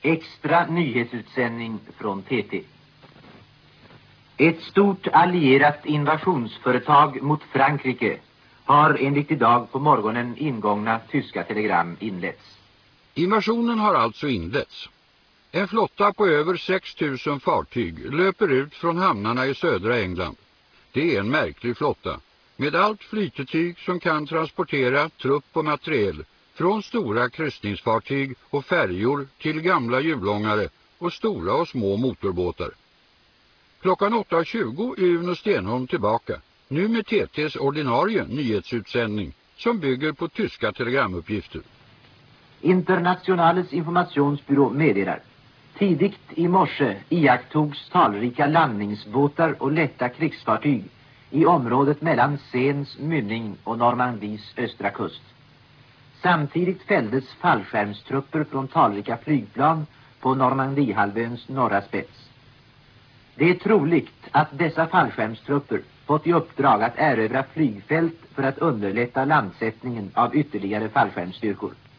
Extra nyhetsutsändning från TT. Ett stort allierat invasionsföretag mot Frankrike har enligt idag på morgonen ingångna tyska telegram inletts. Invasionen har alltså inletts. En flotta på över 6 000 fartyg löper ut från hamnarna i södra England. Det är en märklig flotta, med allt flytetyg som kan transportera trupp och materiel från stora kryssningsfartyg och färjor till gamla hjulångare och stora och små motorbåtar. Klockan 8.20 är Uno Stenholm tillbaka, nu med TT:s ordinarie nyhetsutsändning som bygger på tyska telegramuppgifter. Internationales informationsbyrå meddelar. Tidigt i morse iakttogs talrika landningsbåtar och lätta krigsfartyg i området mellan Seines mynning och Normandies östra kust. Samtidigt fälldes fallskärmstrupper från talrika flygplan på Normandiehalvöns norra spets. Det är troligt att dessa fallskärmstrupper fått i uppdrag att erövra flygfält för att underlätta landsättningen av ytterligare fallskärmsstyrkor.